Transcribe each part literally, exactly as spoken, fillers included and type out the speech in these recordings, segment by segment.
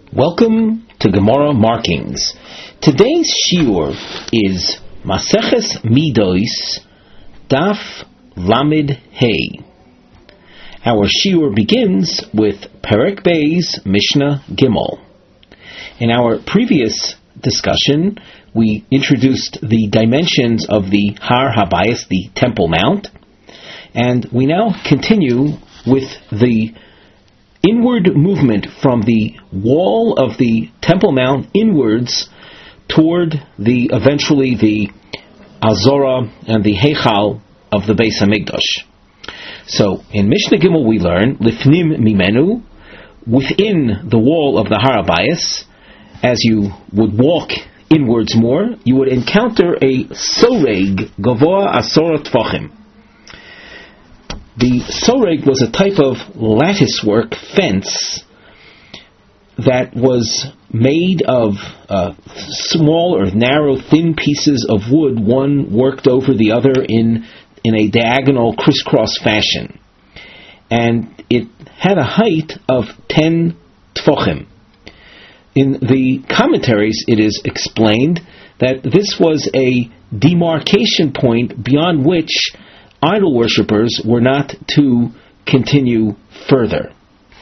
Welcome to Gemara Markings. Today's shiur is Maseches Midos, Daf Lamed Hey. Our shiur begins with Perek Beis Mishnah Gimel. In our previous discussion, we introduced the dimensions of the Har Habayis, the Temple Mount, and we now continue with the inward movement from the wall of the Temple Mount inwards toward the eventually the Azorah and the Heichal of the Beis Hamikdash. So in Mishnah Gimel we learn Lifnim Mimenu, within the wall of the Har Habayis, as you would walk inwards more, you would encounter a Soreg Gavoa Asora Tvachim. The soreg was a type of latticework fence that was made of uh, small or narrow, thin pieces of wood, one worked over the other in in a diagonal crisscross fashion. And it had a height of ten tfochim. In the commentaries it is explained that this was a demarcation point beyond which idol worshippers were not to continue further.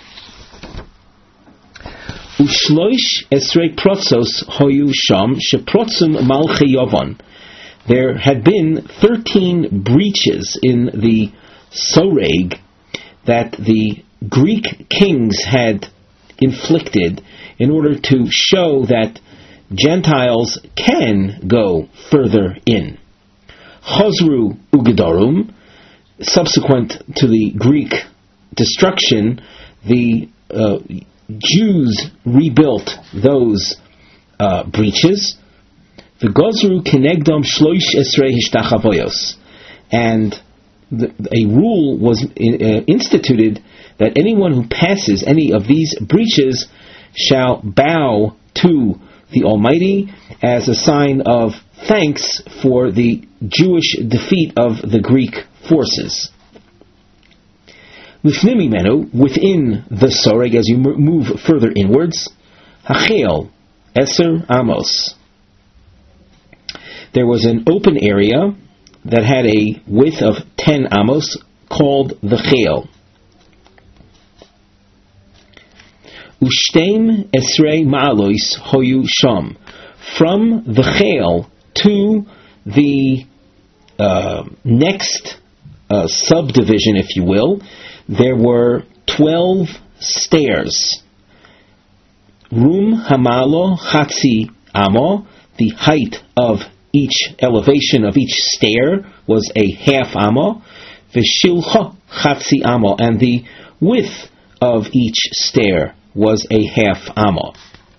Ushloish esrei protzos hoyu sham sheprotzum malchei Yavon. There had been thirteen breaches in the soreg that the Greek kings had inflicted in order to show that Gentiles can go further in. Chosru Ugedarum, subsequent to the Greek destruction, the uh, Jews rebuilt those uh, breaches. The Gozru Kenegdom Shloish Esrei Hishtachavoyos, and the, a rule was in, uh, instituted that anyone who passes any of these breaches shall bow to the Almighty as a sign of thanks for the Jewish defeat of the Greek forces. Lifnim Mimenu, within the soreg, as you move further inwards, Hachel Eser Amos. There was an open area that had a width of ten amos called the Chel. Ushtem Esrei Ma'alois Hoyu Sham. From the Chel to the uh, next uh, subdivision, if you will, there were twelve stairs. Rum Hamalo Chatzi Amo, the height of each elevation of each stair was a half amo. Veshilcha Chatzi Amo, and the width of each stair was a half amo.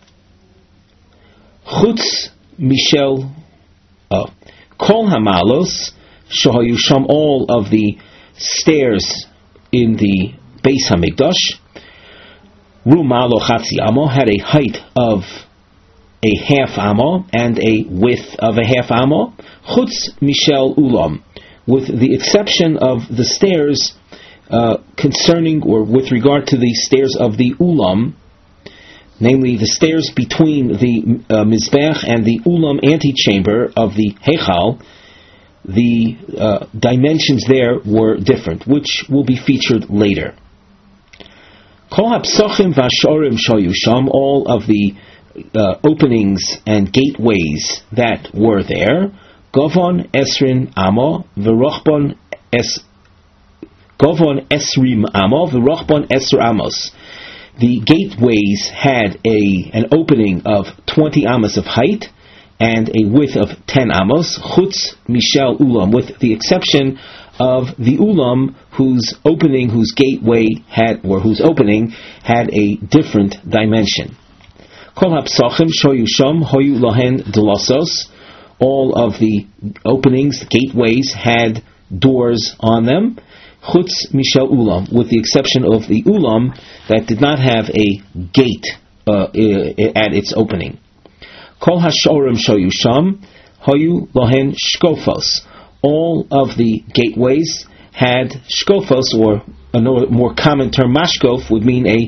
Chutz Mishel Uh, Kol Hamalos Shahayu Sham, all of the stairs in the Beis Hamikdash, Rumalo Chatzi Amo, had a height of a half amo and a width of a half amo. Chutz Mishel Ulam, with the exception of the stairs uh, concerning or with regard to the stairs of the Ulam, namely the stairs between the uh, Mizbech and the Ulam antechamber of the Heichal. The uh, dimensions there were different, which will be featured later. Kol hapsochim v'ashorim shoyu sham, all of the uh, openings and gateways that were there. Govon esrin amo v'rochbon es Govon esrim amo v'rochbon esr amos. The gateways had a an opening of twenty amos of height and a width of ten amos. Chutz Mishel Ulam, with the exception of the Ulam, whose opening, whose gateway had, or whose opening had a different dimension. Kol hapsachim shoyu sham hoyu lohen delasos. All of the openings, the gateways, had doors on them. Chutz Mishel Ulam, with the exception of the Ulam that did not have a gate uh, at its opening. Kol hashorim shoyu sham hoyu lohen shkofos. All of the gateways had shkofos, or a more common term, mashkof, would mean a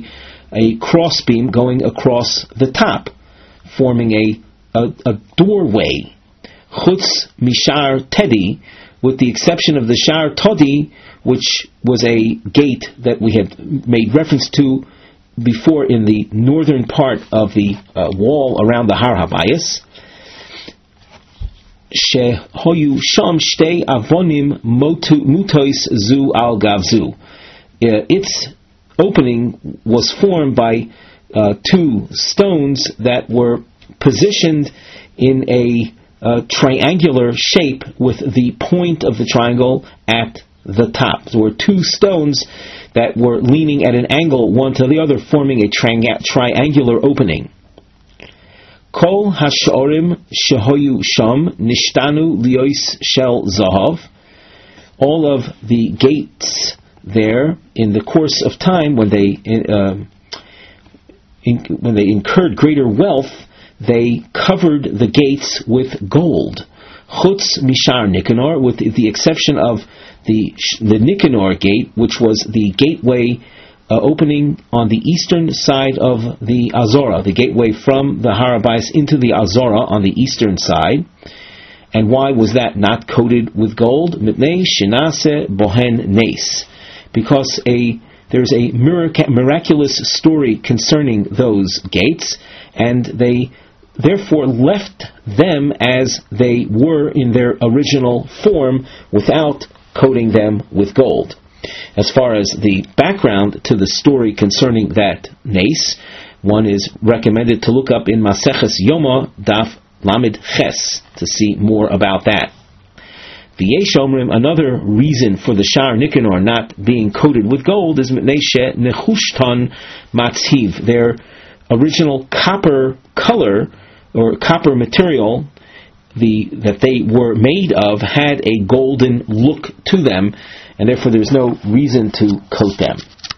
a crossbeam going across the top, forming a, a, a doorway. Chutz mishar tedi, with the exception of the shar todi, which was a gate that we had made reference to before in the northern part of the uh, wall around the Har Habayis. Shehoyu sham shtei avonim mutois zu al gavzu. Its opening was formed by uh, two stones that were positioned in a uh, triangular shape with the point of the triangle at the top. There were two stones that were leaning at an angle one to the other, forming a tri- triangular opening. Kol hashorim shehoyu sham nishtanu liois shel zahav. All of the gates there, in the course of time, when they uh, in, when they incurred greater wealth, they covered the gates with gold. Chutz mishar Nicanor, with the exception of the the Nicanor gate, which was the gateway uh, opening on the eastern side of the Azora, the gateway from the Har Habayis into the Azora on the eastern side. And why was that not coated with gold? Mitnei shenase bohen nes, because a there's a mirac- miraculous story concerning those gates, and they therefore left them as they were in their original form without coating them with gold. As far as the background to the story concerning that nes, one is recommended to look up in Maseches Yoma Daf Lamed Ches to see more about that. V'yesh omrim, another reason for the Shar Nicanor not being coated with gold is Mitnei she nechushtan matziv. Their original copper color or copper material, the that they were made of, had a golden look to them, and therefore there is no reason to coat them.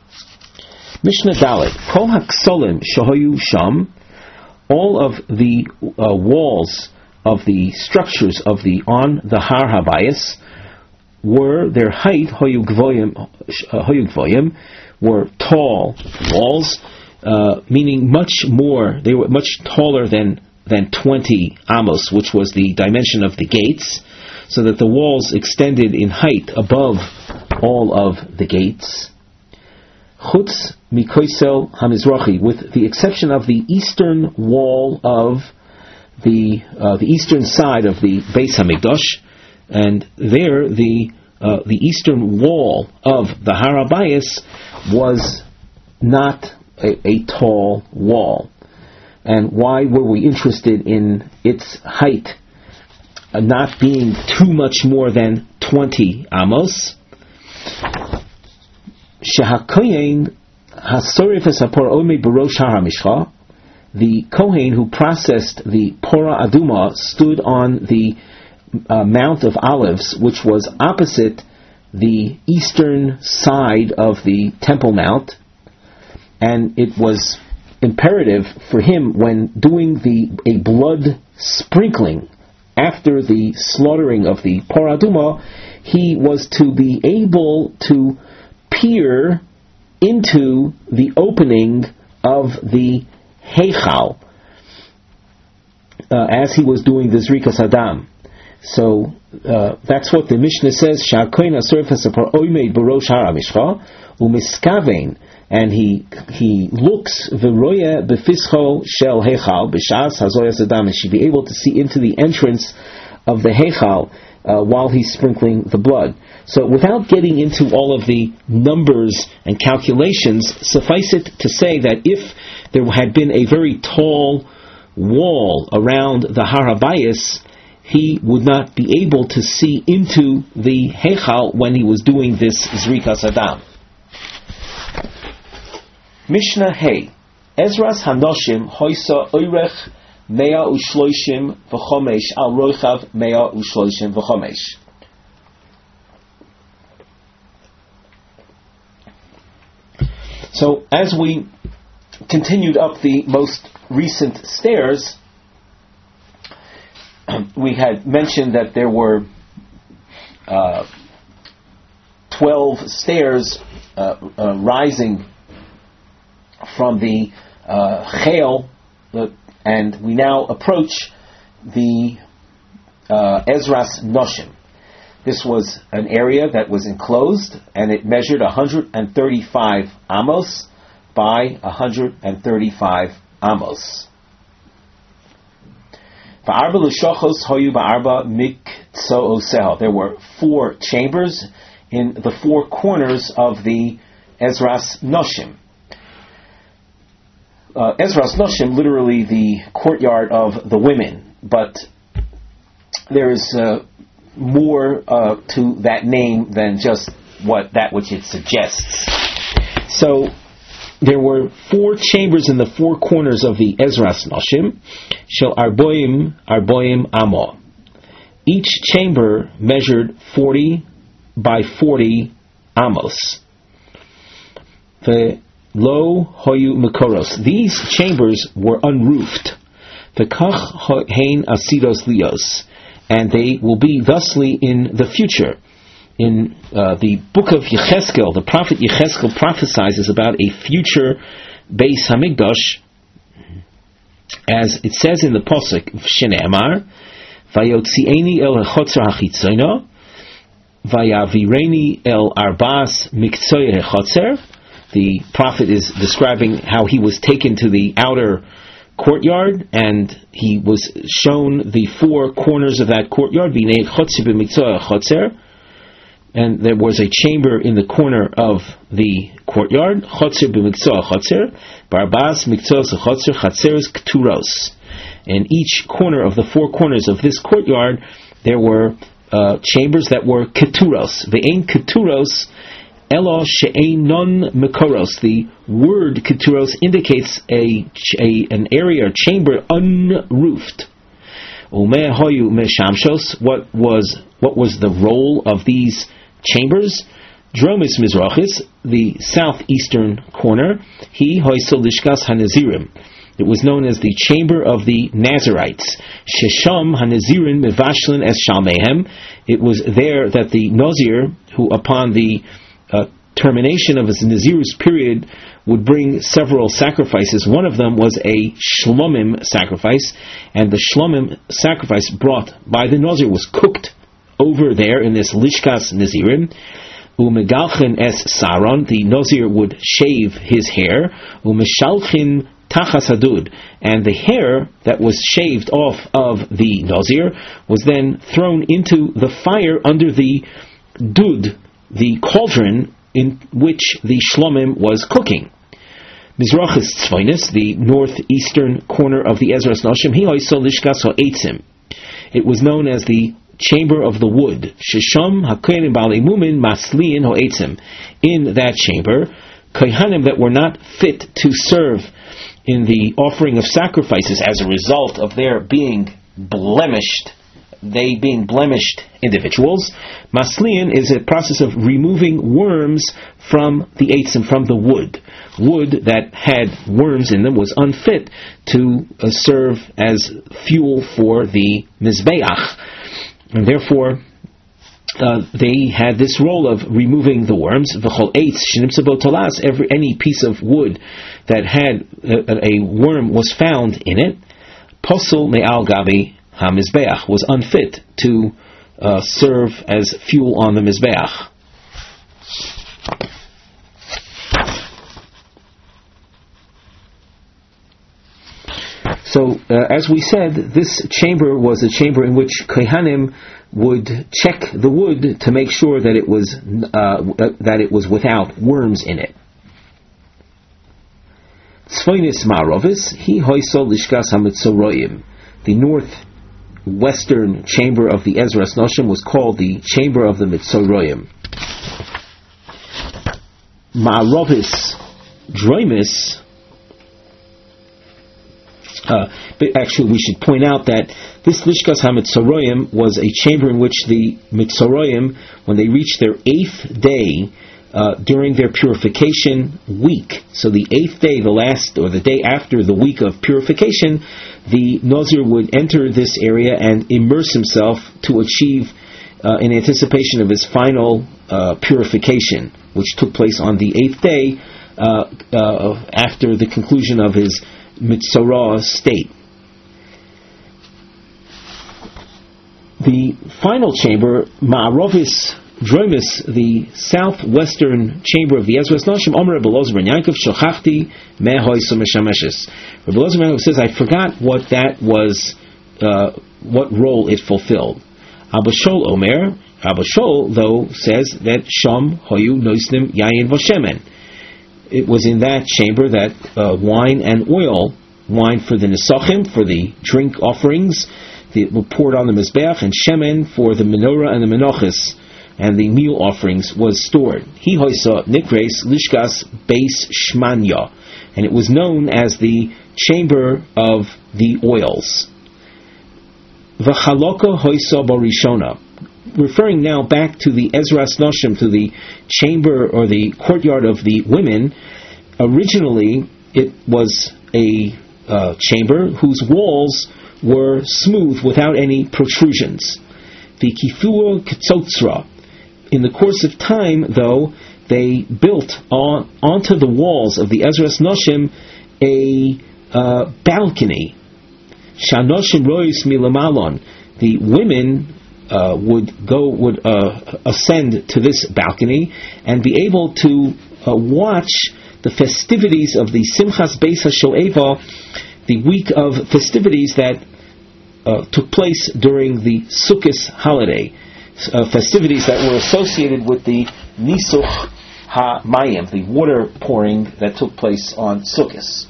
Mishnah Dalet, Kol haksolim shahoyu sham, all of the uh, walls of the structures of the on the Har Habayis were their height hoyu gvoyim, uh, hoyu gvoyim, were tall walls, uh, meaning much more. They were much taller than than twenty amos, which was the dimension of the gates, so that the walls extended in height above all of the gates. Chutz mikoisel hamizrachi, with the exception of the eastern wall of the uh, the eastern side of the Beis Hamikdash, and there the uh, the eastern wall of the Har Habayis was not a, a tall wall. And why were we interested in its height uh, not being too much more than twenty amos? Shehakoyen hasorif esapor omei barosh har hamishcha. The Kohen who processed the Pora Aduma stood on the uh, Mount of Olives, which was opposite the eastern side of the Temple Mount, and it was imperative for him, when doing the a blood sprinkling after the slaughtering of the Pora Aduma, he was to be able to peer into the opening of the Heichal uh, as he was doing the Zrikas Adam. So uh, that's what the Mishnah says. Sha'koin asurfas apar oimeid barosh har hamishcha umiskavein, and he he looks v'roya befischo shel Heichal b'shas hazoyas Adam, and should be able to see into the entrance of the Heichal uh, while he's sprinkling the blood. So without getting into all of the numbers and calculations, suffice it to say that if there had been a very tall wall around the Har Habayis, he would not be able to see into the Heichal when he was doing this Zrikas Adam. Mishnah Hey, Ezras Hanoshim Hoysa Oirech Mea Ushloishim V'chomesh Al Roichav Mea Ushloishim V'chomesh. So as we continued up the most recent stairs, we had mentioned that there were uh, twelve stairs uh, uh, rising from the uh, Chel, uh, and we now approach the uh, Ezras Noshim. This was an area that was enclosed, and it measured one hundred thirty-five amos by one hundred thirty-five amos. There were four chambers in the four corners of the Ezras Noshim. Uh, Ezras Noshim, literally the courtyard of the women, but there is uh, more uh, to that name than just what that which it suggests. So there were four chambers in the four corners of the Ezras Noshim, shel arboim arboim amo. Each chamber measured forty by forty amos. The lo hoyu mekoros. These chambers were unroofed. The kach hein asidos lios, and they will be thusly in the future. In uh, the book of Yecheskel, the prophet Yecheskel prophesies about a future Beis Hamikdash, as it says in the Pasuk, Shne'emar, Vayotzieni el hechotzer hachitzona, Vayavireni el arbas miktzoi hechotzer. The prophet is describing how he was taken to the outer courtyard, and he was shown the four corners of that courtyard, Vinei chotzer b'miktzoi hechotzer. And there was a chamber in the corner of the courtyard, chotzer b'miktzah chotzer, barbas miktzah chotzer chatzeres kturos. In each corner of the four corners of this courtyard, there were uh, chambers that were keturos. Ve'ein keturos, elo she'ein non mekoros. The word keturos indicates a, a an area, a chamber unroofed. Umeh hoyu meshamshos. What was what was the role of these chambers? Dromis Mizrachis, the southeastern corner. He hoisel lishkas hanazirim. It was known as the chamber of the Nazarites. Shesham hanazirim mevashlin es shalmehem. It was there that the Nazir, who upon the uh, termination of his Nazirus period would bring several sacrifices. One of them was a shlomim sacrifice, and the shlomim sacrifice brought by the Nazir was cooked over there in this Lishkas Nazirim. Umegalchin es saron, the Nazir would shave his hair. Umeshalchin tachas hadud, and the hair that was shaved off of the Nazir was then thrown into the fire under the dud, the cauldron in which the shlomim was cooking. Mizrachis Tzvoinis, the northeastern corner of the Ezras Noshim, he also Lishkas ha'etzim. It was known as the chamber of the wood. Shesham hakohanim ba'alei mumin masliin ha'etzim. In that chamber, kohanim that were not fit to serve in the offering of sacrifices as a result of their being blemished, they being blemished individuals. Masliin is a process of removing worms from the eitzim, from the wood. Wood that had worms in them was unfit to uh, serve as fuel for the mizbeach, and therefore uh, they had this role of removing the worms. V'chol eitz shenimtzah talas, every any piece of wood that had a, a worm was found in it, posel me'al gabi ha-mizbeach, was unfit to uh, serve as fuel on the mizbeach. So, uh, as we said, this chamber was a chamber in which Kohanim would check the wood to make sure that it was uh, that it was without worms in it. Tzvoinis Ma'arovis, he hoisol lishkas hamitzoroyim. The northwestern chamber of the Ezras Noshim was called the chamber of the Mitzoroyim. Ma'arovis Droimis. Uh, but actually, we should point out that this Lishkas HaMitzoroyim was a chamber in which the Mitzoroyim, when they reached their eighth day uh, during their purification week, so the eighth day, the last, or the day after the week of purification, the Nazir would enter this area and immerse himself to achieve, uh, in anticipation of his final uh, purification, which took place on the eighth day uh, uh, after the conclusion of his Mitzorah state. The final chamber, Ma'arovis Droimus, the southwestern chamber of the Ezras Nashim, Omer Rebbe Elazar ben Yaakov, Shochachti Mehoy Sumeshameshes. Rebbe Elazar ben Yaakov says, I forgot what that was, uh, what role it fulfilled. Abba Shol Omer, Abba Shol, though, says that Sham Hoyu Noisnim Yayin Voshemen. It was in that chamber that uh, wine and oil, wine for the Nesachim, for the drink offerings, the, were poured on the Mizbeach, and Shemen for the menorah and the Menachos, and the meal offerings, was stored. He hoisa nikres lishkas beis shmanya, and it was known as the chamber of the oils. V'chaloka hoisa barishona, referring now back to the Ezras Nashim, to the chamber or the courtyard of the women. Originally, it was a uh, chamber whose walls were smooth without any protrusions. The kifua ketzotzra. In the course of time, though, they built on onto the walls of the Ezras Nashim a uh, balcony. Shanoshim rois milamalon. The women uh, would go would uh, ascend to this balcony and be able to uh, watch the festivities of the Simchas Beis HaShoeva, the week of festivities that uh, took place during the Sukkot holiday, uh, festivities that were associated with the Nisuch HaMayim, the water pouring that took place on Sukkot.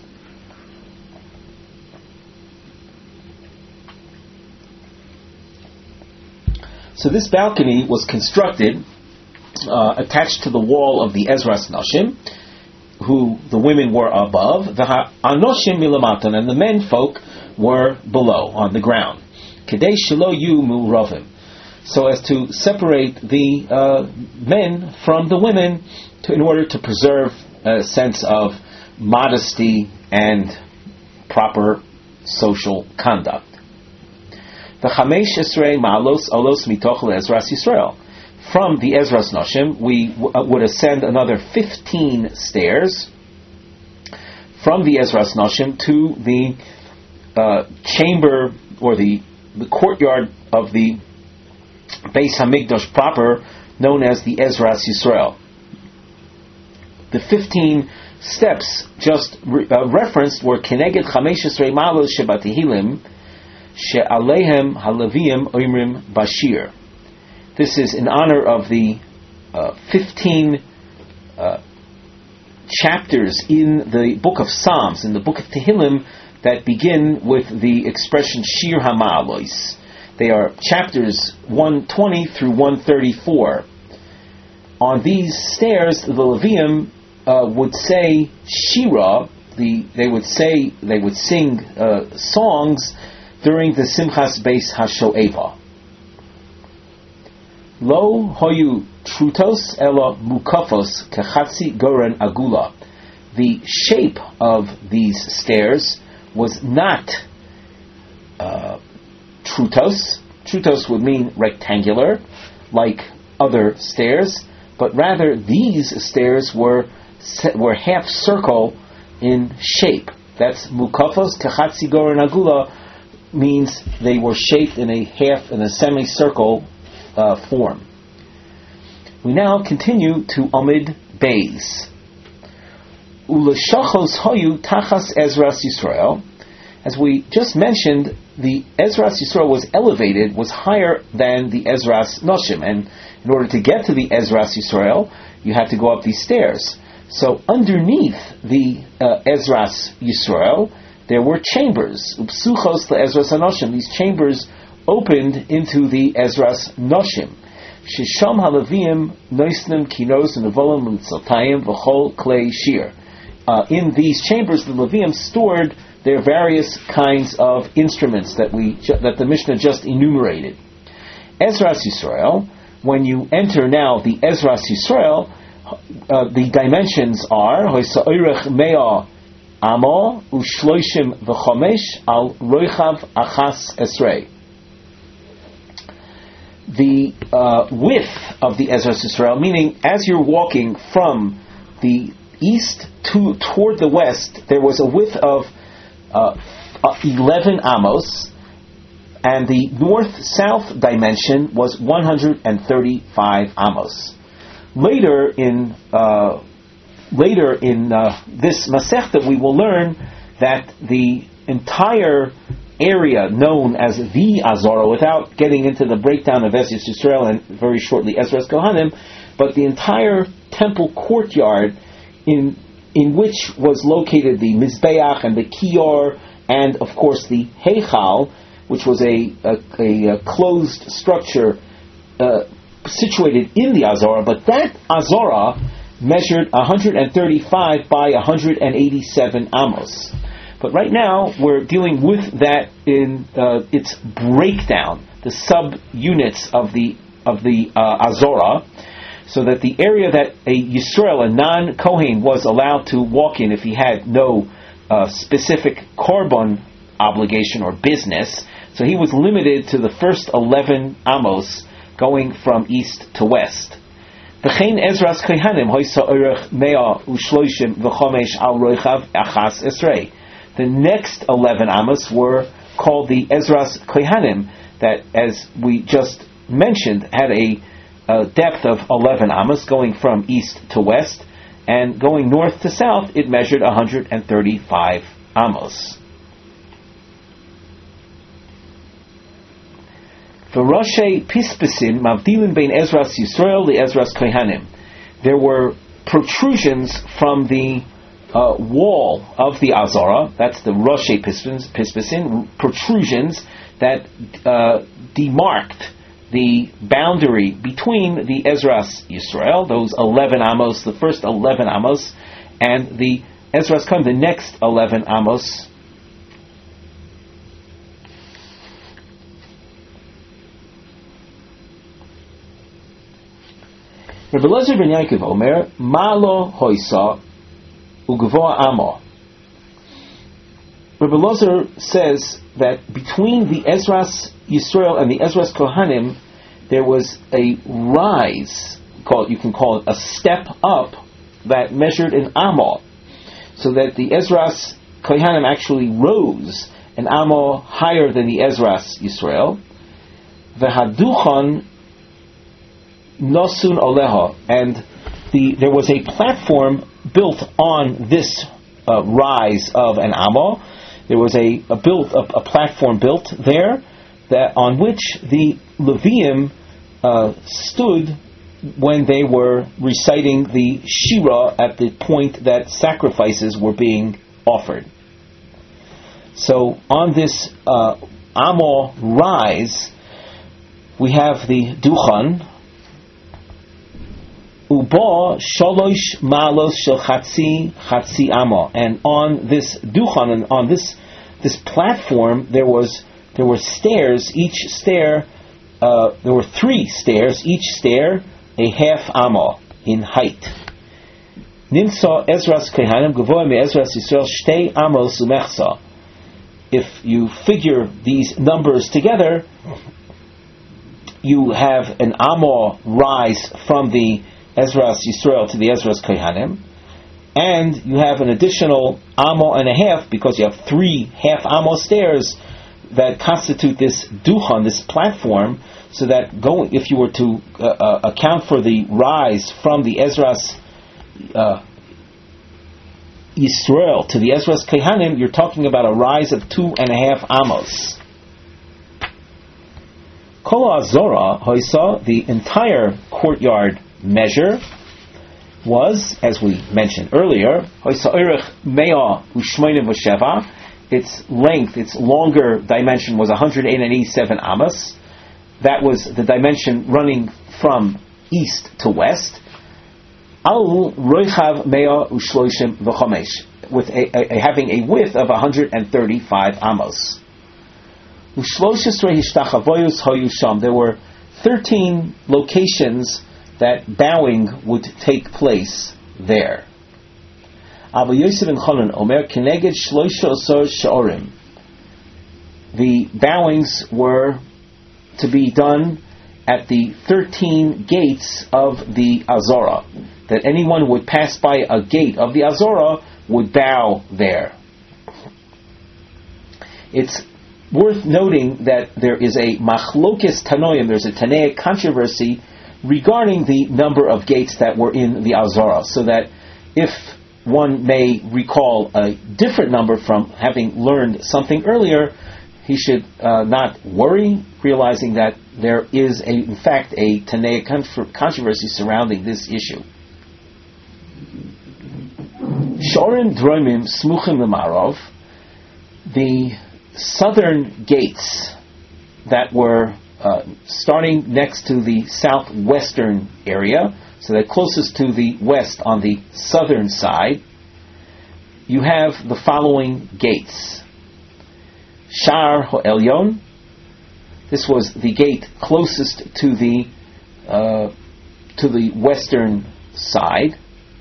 So this balcony was constructed, uh, attached to the wall of the Ezras Nashim, who the women were above, the Anoshim milamatan, and the men folk were below, on the ground. Kedei shelo yu mu'ravim, so as to separate the uh, men from the women, to, in order to preserve a sense of modesty and proper social conduct. The Chamesh Esrei Ma'alos Olos Mitoch Ezras Yisrael. From the Ezras Nashim, we w- would ascend another fifteen stairs from the Ezras Nashim to the uh, chamber or the, the courtyard of the Beis Hamikdash proper, known as the Ezras Yisrael. The fifteen steps just re- uh, referenced were Keneged Chamesh Esrei Ma'alos Shebatehilim She'alehem Halavim Oimrim Bashir. This is in honor of the uh, fifteen uh, chapters in the book of Psalms, in the book of Tehillim, that begin with the expression Shir HaMa'alos. They are chapters one twenty through one thirty-four. On these stairs, the Levium uh, would say Shira. The they would say they would sing uh, songs during the Simchas Beis HaShoeva. Lo hoyu trutos ela mukafos kechatzi goren agula. The shape of these stairs was not uh, trutos. Trutos would mean rectangular, like other stairs, but rather these stairs were were half circle in shape. That's mukafos kechatzi goren agula, means they were shaped in a half in a semicircle Uh, form. We now continue to Amid Beis. Uleshachos hoyu tachas Ezras Yisrael. As we just mentioned, the Ezras Yisrael was elevated, was higher than the Ezras Nashim, and in order to get to the Ezras Yisrael, you had to go up these stairs. So underneath the uh, Ezras Yisrael, there were chambers. Upsuchos le Ezras Nashim. These chambers opened into the Ezras Nashim. Shisham halavim noisnim kinos nevolim l'tzaltayim v'chol klei shir. In these chambers, the Levium stored their various kinds of instruments that we that the Mishnah just enumerated. Ezras Yisrael. When you enter now the Ezras Yisrael, uh, the dimensions are hoisa'irech mea amo ushloishim v'chomesh al roichav achas esrei. The uh, width of the Ezras Yisrael, meaning as you're walking from the east to toward the west, there was a width of uh, eleven amos, and the north-south dimension was one hundred thirty-five amos. Later in uh, later in uh, this Masechta, we will learn that the entire area known as the Azara, without getting into the breakdown of Ezras Yisrael and very shortly Ezras Kohanim, but the entire temple courtyard in in which was located the Mizbeach and the Kior, and of course the Heichal, which was a, a, a closed structure uh, situated in the Azara, but that Azara measured one hundred thirty-five by one hundred eighty-seven amos. But right now we're dealing with that in uh, its breakdown, the sub-units of the of the uh, Azara, so that the area that a Yisrael, a non-Kohen, was allowed to walk in if he had no uh, specific korban obligation or business, so he was limited to the first eleven amos, going from east to west. V'chein Ezras Kohanim hoysa orech mea ushloishim v'chomesh al roichav achas esrei. The next eleven amos were called the Ezras Kohanim, that, as we just mentioned, had a, a depth of eleven amos, going from east to west, and going north to south, it measured one hundred thirty-five amos. V'roshei pispesin mavdilin bein Ezras Yisrael li Ezras Kohanim. There were protrusions from the uh, wall of the Azara. That's the roshei pispesin, protrusions that uh, demarked the boundary between the Ezras Yisrael, those eleven amos, the first eleven amos, and the Ezras Kohanim, the next eleven amos. Rabbi Elazar ben Yaakov Omer, Malo hoisa ugvoa amo. Rabbi Elazar says that between the Ezras Yisrael and the Ezras Kohanim, there was a rise, called, you can call it a step up, that measured an amo, so that the Ezras Kohanim actually rose an amo higher than the Ezras Yisrael. V'haduchan nosun oleha, and the there was a platform built on this uh, rise of an amo. There was a, a built a, a platform built there that on which the Leviim uh, stood when they were reciting the Shira at the point that sacrifices were being offered. So on this uh, amo rise, we have the duchan. Ubo shalosh malos shel chatzi chatzi amo, and on this duchan, and on this this platform, there was there were stairs. Each stair, uh, there were three stairs. Each stair a half amo in height. Nimsa Ezras Kohanim gavoy me Ezras Yisrael shtei amos umechsa. If you figure these numbers together, you have an amo rise from the Ezras Yisrael to the Ezras Kohanim, and you have an additional amo and a half, because you have three half amo stairs that constitute this duchan, this platform, so that going, if you were to uh, uh, account for the rise from the Ezras uh, Yisrael to the Ezras Kohanim, you're talking about a rise of two and a half amos. Kol Azora hoisa, the entire courtyard measure was, as we mentioned earlier, its length, its longer dimension was one hundred eighty-seven amos. That was the dimension running from east to west. Al roichav mea ushloishim v'chomesh, with a, a, a, having a width of one hundred thirty-five amos. Ushloshesrei hishtachavoyus hoyu sham. There were thirteen locations that bowing would take place there. Abu Yosef and Chanan Omer Keneged Shloisha Osor Sha'orim. The bowings were to be done at the thirteen gates of the Azara. that anyone who would pass by a gate of the Azorah would bow there. It's worth noting that there is a machlokes tanoim, there's a Tanaic controversy regarding the number of gates that were in the Azorah, so that if one may recall a different number from having learned something earlier, he should uh, not worry, realizing that there is, a, in fact, a Tanaic controversy surrounding this issue. Shorim Droimim Smuchim L'Marov, the southern gates that were uh, starting next to the southwestern area, so they're closest to the west on the southern side, you have the following gates. Shar Ho'elyon, this was the gate closest to the uh, to the western side.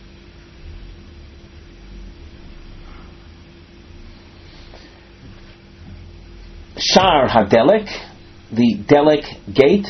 Shar HaDelek, the Delek gate.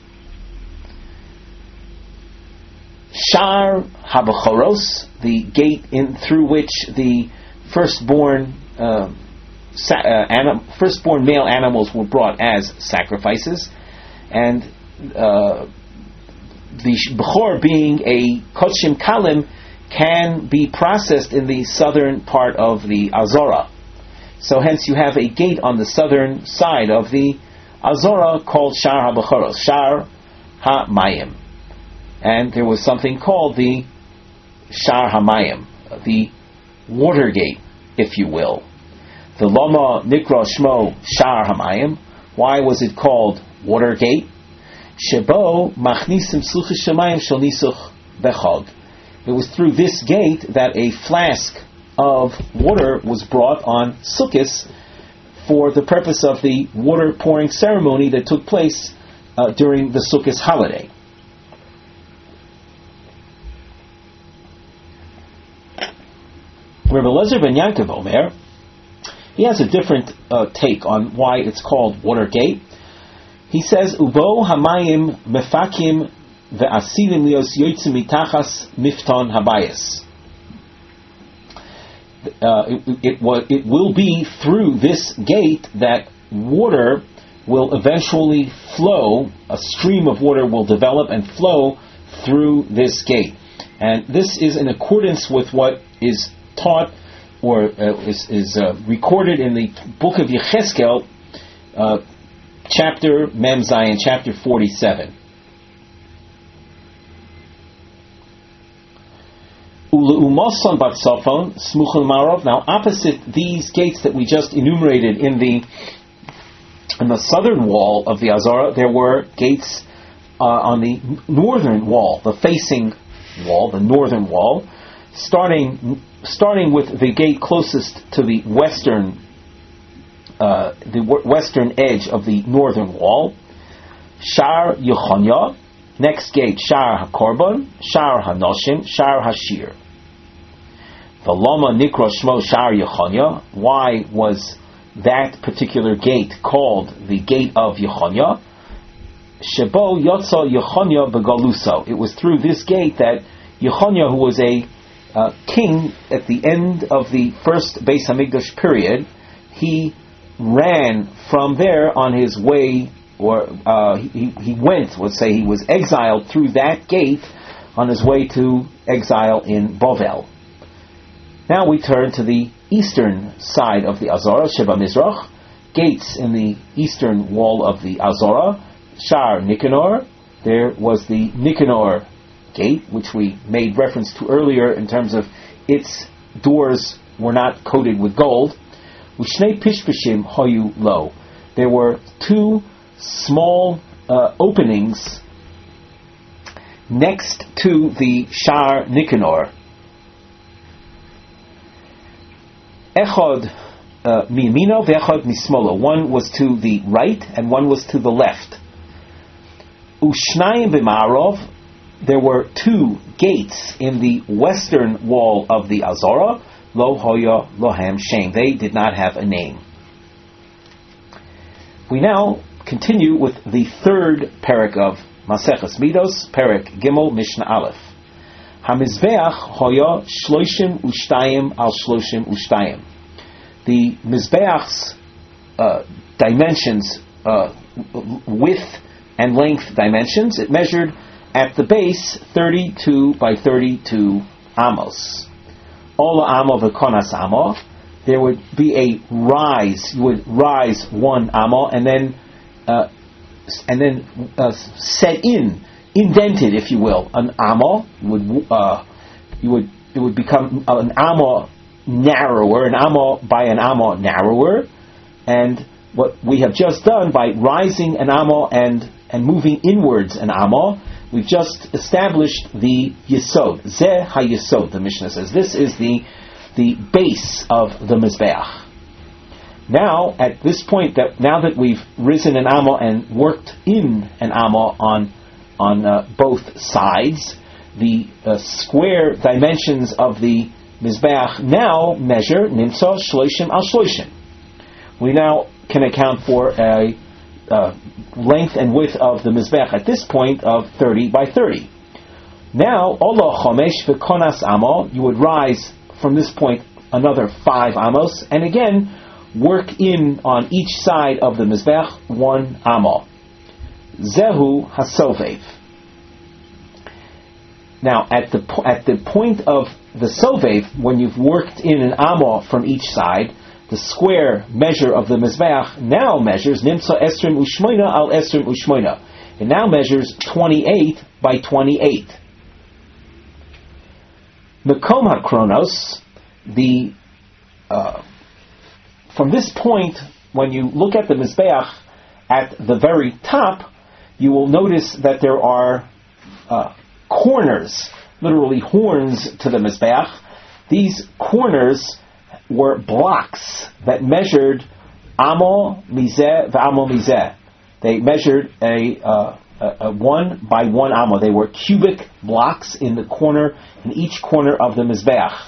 Shar HaBachoros, the gate in through which the firstborn uh, sa- uh, anim- firstborn male animals were brought as sacrifices, and uh, the Bechor, being a Kochim Kalim, can be processed in the southern part of the Azorah. So hence you have a gate on the southern side of the Azorah called Shar HaBachoros, Shar HaMayim. And there was something called the Shar HaMayim, the water gate, if you will. The Lama Nikra Shmo Shar HaMayim. Why was it called water gate? Shebo Machnisim Sluchis Shemayim Shel Nisuch Bechag. It was through this gate that a flask of water was brought on Sukkos for the purpose of the water pouring ceremony that took place uh, during the Sukkos holiday. Rabbi Elazar ben Yankov Omer, he has a different uh, take on why it's called water gate. He says, Ubo hamayim mefakim ve'asilim lios yoytzim mitachas mifton habayis. Uh, it, it, it will be through this gate that water will eventually flow, a stream of water will develop and flow through this gate. And this is in accordance with what is taught or uh, is, is uh, recorded in the book of Yecheskel, uh, chapter Mem Zayin, chapter forty-seven. Now, opposite these gates that we just enumerated in the in the southern wall of the Azorah, there were gates uh, on the northern wall, the facing wall, the northern wall, starting starting with the gate closest to the western uh, the w- western edge of the northern wall. Shar Yechonya. Next gate, Shar HaKorban, Shar HaNoshim, Shar HaShir. The Lama Nikra Shmo Shar Yechonya. Why was that particular gate called the gate of Yechonya? Shebo Yotza Yechonya Begaluso. It was through this gate that Yechonya, who was a uh, king at the end of the first Beis Hamikdash period, he ran from there on his way, or uh, he, he went, let's say he was exiled through that gate on his way to exile in Bovel. Now we turn to the eastern side of the Azorah, Sheba Mizrach, gates in the eastern wall of the Azorah, Shar Nicanor. There was the Nicanor gate, which we made reference to earlier in terms of its doors were not coated with gold. Ushnei Pishpishim Hoyu Lo. There were two small uh, openings next to the Shar Nicanor. Echad miyamino ve'echad mismolo. One was to the right and one was to the left. Ushnayim b'ma'arov. There were two gates in the western wall of the Azorah. Lo hoya lohem shem. They did not have a name. We now continue with the third parak of Maseches Midos, Parak Gimel, Mishnah Aleph. Hamizbeach hoya shloshim ushtayim al shloshim ushtayim. The Mizbeach's uh, dimensions, uh, width and length dimensions, it measured at the base thirty-two by thirty-two amos. Ola amo v'konas amo. There would be a rise. You would rise one amo and then uh, and then uh, set in, indented, if you will, an amo. Would uh, you would it would become an amo narrower, an amo by an amo narrower, and what we have just done by rising an amo and and moving inwards an amo, we've just established the yesod. Zeh ha-yesod, the Mishnah says. This is the the base of the Mizbeach. Now, at this point, that now that we've risen an amo and worked in an amo on on uh, both sides, the uh, square dimensions of the Mizbeach now measure nimtza shloshim al shloshim. We now can account for a uh, length and width of the Mizbeach at this point of thirty by thirty. Now, ola chomesh v'konas amo, you would rise from this point another five amos, and again work in on each side of the Mizbeach one amo. Zehu hasovev. Now, at the po- at the point of the sovev, when you've worked in an amo from each side, the square measure of the Mizbeach now measures nimtza esrim ushmoina al esrim ushmoina. It now measures twenty-eight by twenty-eight. Mekom HaKronos, the uh, from this point, when you look at the Mizbeach at the very top, you will notice that there are uh, corners, literally horns to the Mizbeach. These corners were blocks that measured amo mizeh v'amo mizeh. They measured a, uh, a, a one by one amo. They were cubic blocks in the corner, in each corner of the Mizbeach.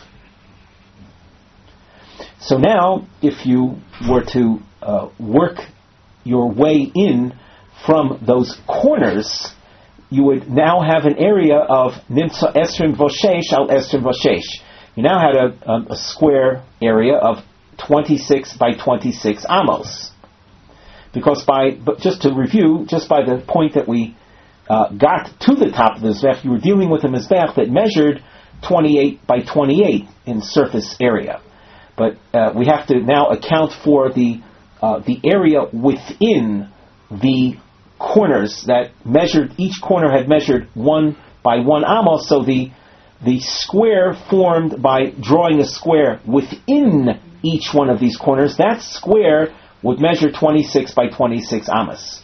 So now, if you were to uh, work your way in from those corners, you would now have an area of nimtza esrim voshesh al esrim voshesh. You now had a, a, a square area of twenty-six by twenty-six amos. Because by, but just to review, just by the point that we uh, got to the top of the Mizbeach, you were dealing with a Mizbeach that measured twenty-eight by twenty-eight in surface area. But uh, we have to now account for the uh, the area within the corners that measured, each corner had measured one by one amos, so the the square formed by drawing a square within each one of these corners, that square would measure twenty-six by twenty-six amos.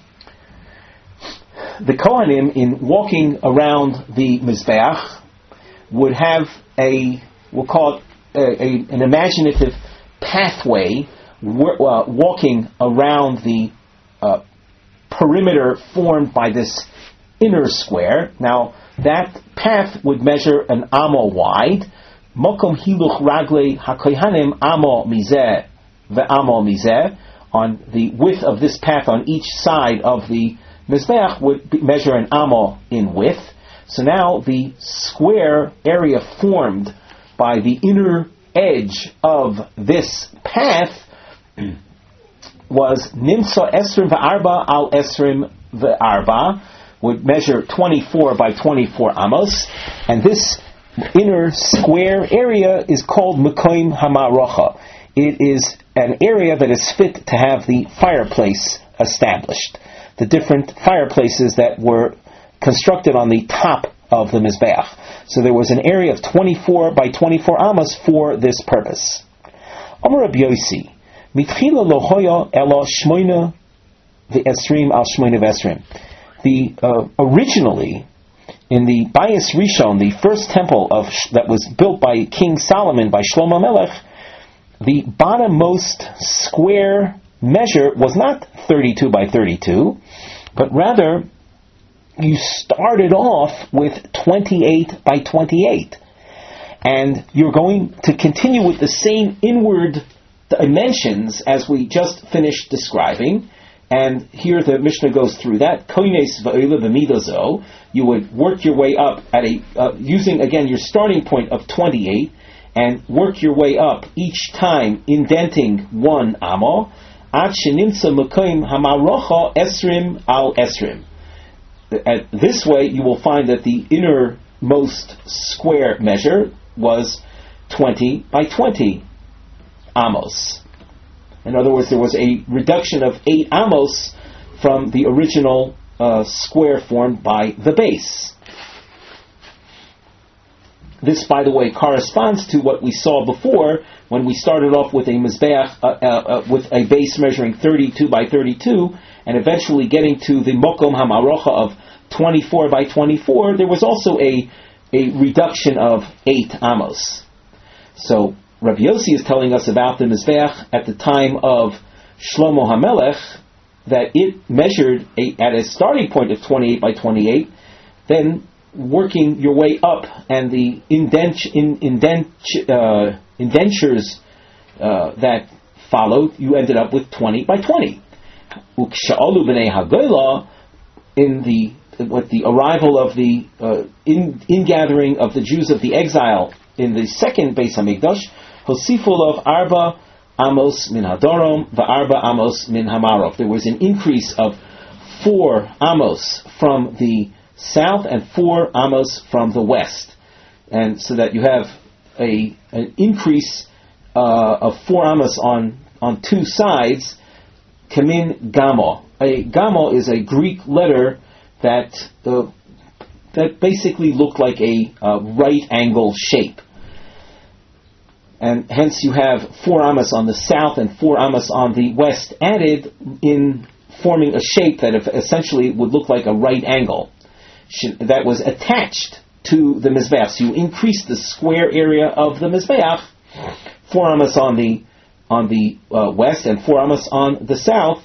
The Kohanim, in walking around the Mizbeach, would have a, we'll call it a, a, an imaginative pathway uh, walking around the uh, perimeter formed by this inner square. Now, that path would measure an amo wide. Mokom hiluch raglei hakohanim amo mizeh ve'amo mizeh. On the width of this path on each side of the Mizbeach would be, measure an amo in width. So now the square area formed by the inner edge of this path was nimtza esrim ve'arba al esrim ve'arba, would measure twenty-four by twenty-four amos, and this inner square area is called Mekoim Hamarocha. It is an area that is fit to have the fireplace established. The different fireplaces that were constructed on the top of the Mizbeach. So there was an area of twenty-four by twenty-four amos for this purpose. Amar Rabbi Yossi, mitchila lo hoya elo shmoina v'esrim al shmoina v'esrim. The uh, originally in the Bayis Rishon, the first temple of that was built by King Solomon by Shlomo Melech, the bottommost square measure was not thirty-two by thirty-two, but rather you started off with twenty-eight by twenty-eight, and you're going to continue with the same inward dimensions as we just finished describing. And here the Mishnah goes through that. Koines va'oila b'midazo. You would work your way up at a uh, using again your starting point of twenty-eight, and work your way up each time, indenting one amo. Ad shenimtza mekoim hamarocha esrim al esrim. At this way, you will find that the innermost square measure was twenty by twenty amos. In other words, there was a reduction of eight amos from the original uh, square formed by the base. This, by the way, corresponds to what we saw before when we started off with a mizbeach, uh, uh, uh, with a base measuring thirty-two by thirty-two, and eventually getting to the mokom hamarocha of twenty-four by twenty-four. There was also a a reduction of eight amos. So Rabbi Yossi is telling us about the mizbeach at the time of Shlomo HaMelech, that it measured a, at a starting point of twenty-eight by twenty-eight, then working your way up, and the indent, in, indent, uh, indentures uh, that followed, you ended up with twenty by twenty. Uksha'alu b'nei hagoyla, in the with the arrival of the uh, in ingathering of the Jews of the exile in the second Beis Hamikdash, hosiful of arba amos min hadorom va'arba amos min hamarov. There was an increase of four amos from the south and four amos from the west, and so that you have a an increase uh, of four amos on on two sides. Kamin gamo. A gamo is a Greek letter that uh, that basically looked like a uh, right angle shape, and hence you have four amos on the south and four amos on the west added in forming a shape that essentially would look like a right angle that was attached to the mizbeach. So you increase the square area of the mizbeach, four amos on the on the uh, west and four amos on the south,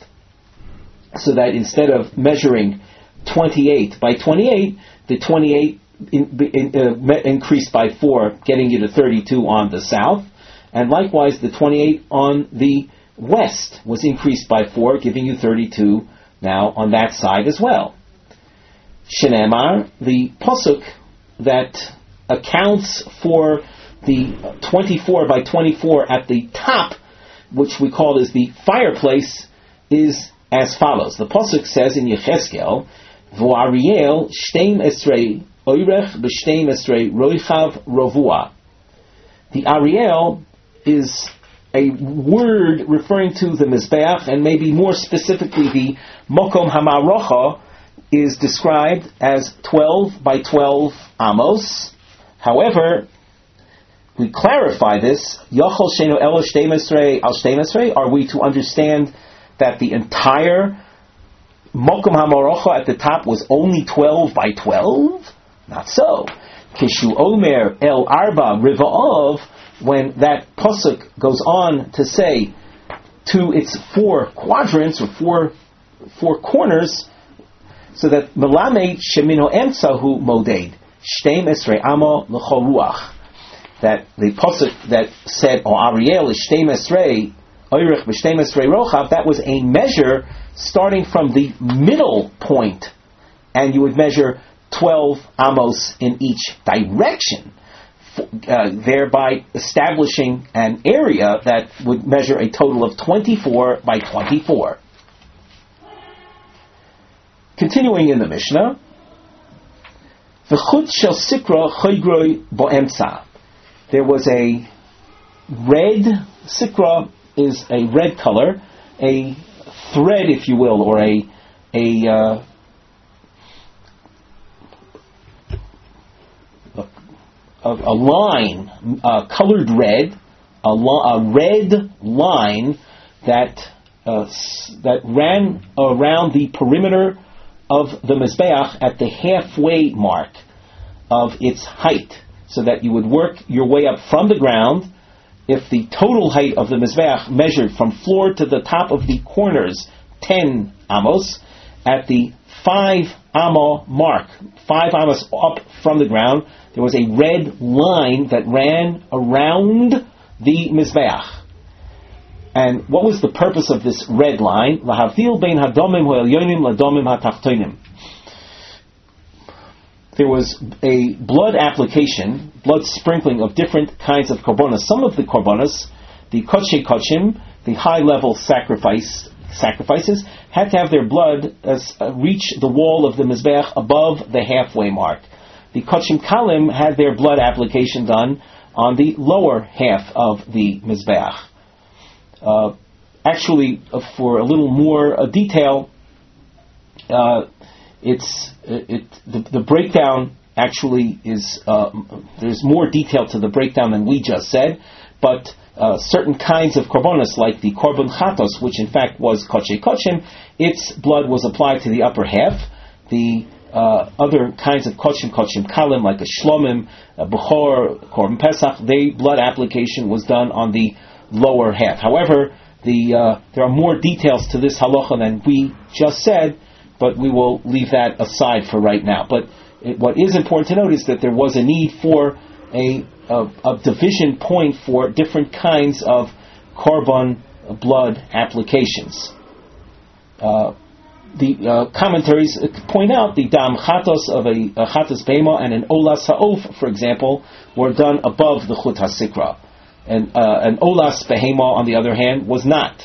so that instead of measuring twenty-eight by twenty-eight, the twenty-eight in, in, uh, increased by four, getting you to thirty-two on the south, and likewise the twenty-eight on the west was increased by four, giving you thirty-two now on that side as well. Shenemar, the pasuk that accounts for the twenty-four by twenty-four at the top, which we call as the fireplace, is as follows. The pasuk says in Yechezkel, "V'Ariel shteim esrei oirech b'shteim esrei roichav rovua." The Ariel is a word referring to the mizbeach, and maybe more specifically the mokom hamarocha is described as twelve by twelve amos. However, we clarify this. Yachol sheno elo shteim esrei al shteim esrei. Are we to understand that the entire mokom hamarocha at the top was only twelve by twelve? Not so. Kishu omer el arba riva'ov, when that pasuk goes on to say to its four quadrants or four four corners, so that melamed shemino emtzahu moded shteim esrei amo l'chol ruach, that the pasuk that said o Ariel is shteim esrei oirich b'shteim esrei rochav, that was a measure starting from the middle point, and you would measure twelve amos in each direction, uh, thereby establishing an area that would measure a total of twenty-four by twenty-four. Continuing in the Mishnah, v'chut shel sikra choigroi bo'emtza. There was a red, sikra is a red color, a thread, if you will, or a a uh, a, a line, uh, colored red, a, a red line that uh, that ran around the perimeter of the mizbeach at the halfway mark of its height, so that you would work your way up from the ground. If the total height of the mizbeach measured from floor to the top of the corners ten amos, at the five amo mark, five amos up from the ground, there was a red line that ran around the mizbeach. And what was the purpose of this red line? Lahavdil bein hadomim ho'elyonim ladomim hatachtonim. There was a blood application, blood sprinkling of different kinds of korbanos. Some of the korbanos, the kodshe kodshim, the high-level sacrifice sacrifices, had to have their blood as, uh, reach the wall of the mizbeach above the halfway mark. The kodshim kalim had their blood application done on the lower half of the mizbeach. Uh, actually, uh, for a little more uh, detail, uh, it's it, it the, the breakdown actually is uh, there's more detail to the breakdown than we just said, but uh, certain kinds of korbanos, like the korban chatos, which in fact was kodshe kodshim, its blood was applied to the upper half. The uh, other kinds of kodshim, kodshim kalim, like a shlomim, a bechor, korban pesach, their blood application was done on the lower half. However, the uh, there are more details to this halacha than we just said, but we will leave that aside for right now. But it, what is important to note is that there was a need for a, a, a division point for different kinds of korban blood applications. Uh, the uh, commentaries point out the dam chatos of a, a chatos beima and an olas ha'of, for example, were done above the chut hasikra. And uh, an olas behema, on the other hand, was not.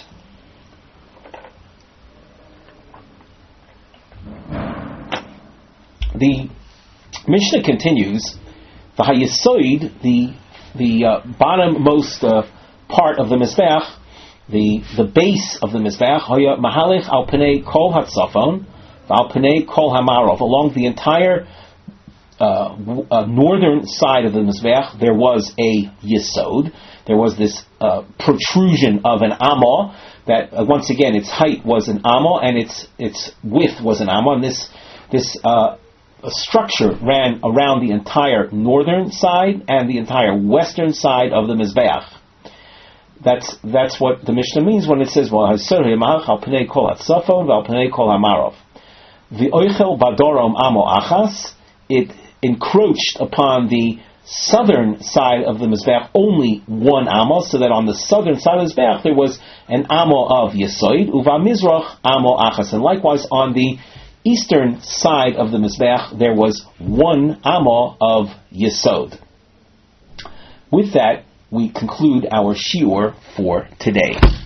The Mishnah continues, the hayesoid, the the uh, bottommost uh, part of the mizbeach, the the base of the mizbeach, hoya mahalech al penei kol hatzafon, al penei kol hamarov, along the entire uh, w- uh, northern side of the mizbeach, there was a yesod. There was this uh, protrusion of an amah that, uh, once again, its height was an amah and its its width was an amah. And this this uh, structure ran around the entire northern side and the entire western side of the mizbeach. That's that's what the Mishnah means when it says, "Well, al pnei kol hatzafon v'al pnei kol hamarov." The oichel badorom amo achas. It encroached upon the southern side of the mizbeach only one amo, so that on the southern side of the mizbeach there was an amo of yesoid, uva mizrach amo achas, and likewise on the eastern side of the mizbeach there was one amo of yesod. With that, we conclude our shiur for today.